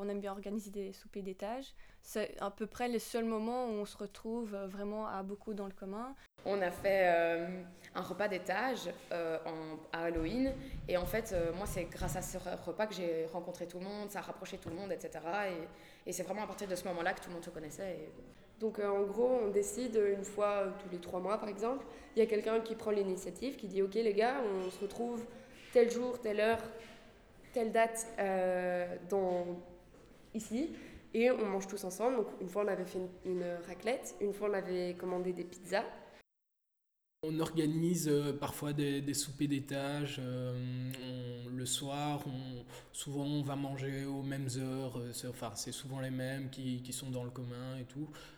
on aime bien organiser des soupers d'étage. C'est à peu près les seuls moments où on se retrouve vraiment à beaucoup dans le commun. On a fait un repas d'étage à Halloween et en fait moi c'est grâce à ce repas que j'ai rencontré tout le monde, ça a rapproché tout le monde, etc. Et c'est vraiment à partir de ce moment-là que tout le monde se connaissait. Donc en gros, on décide une fois tous les 3 mois par exemple. Il y a quelqu'un qui prend l'initiative, qui dit ok les gars, on se retrouve tel jour, telle heure, telle date ici. Et on mange tous ensemble. Donc une fois on avait fait une raclette, une fois on avait commandé des pizzas. On organise parfois des soupers d'étage. Le soir, souvent on va manger aux mêmes heures. C'est souvent les mêmes qui sont dans le commun et tout.